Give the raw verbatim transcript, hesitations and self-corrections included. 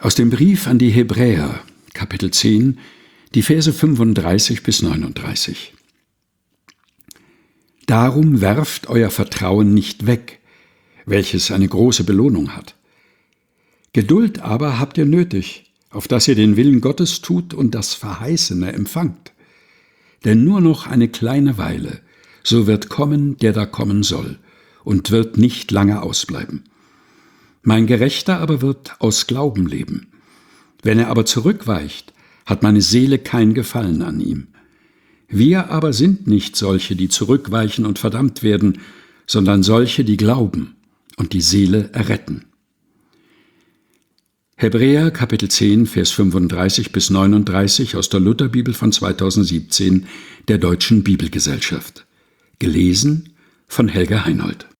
Aus dem Brief an die Hebräer, Kapitel zehn, die Verse fünfunddreißig bis neununddreißig. Darum werft euer Vertrauen nicht weg, welches eine große Belohnung hat. Geduld aber habt ihr nötig, auf dass ihr den Willen Gottes tut und das Verheißene empfangt. Denn nur noch eine kleine Weile, so wird kommen, der da kommen soll, und wird nicht lange ausbleiben. Mein Gerechter aber wird aus Glauben leben. Wenn er aber zurückweicht, hat meine Seele kein Gefallen an ihm. Wir aber sind nicht solche, die zurückweichen und verdammt werden, sondern solche, die glauben und die Seele erretten. Hebräer Kapitel zehn, Vers fünfunddreißig bis neununddreißig aus der Lutherbibel von zweitausendsiebzehn der Deutschen Bibelgesellschaft. Gelesen von Helga Heinold.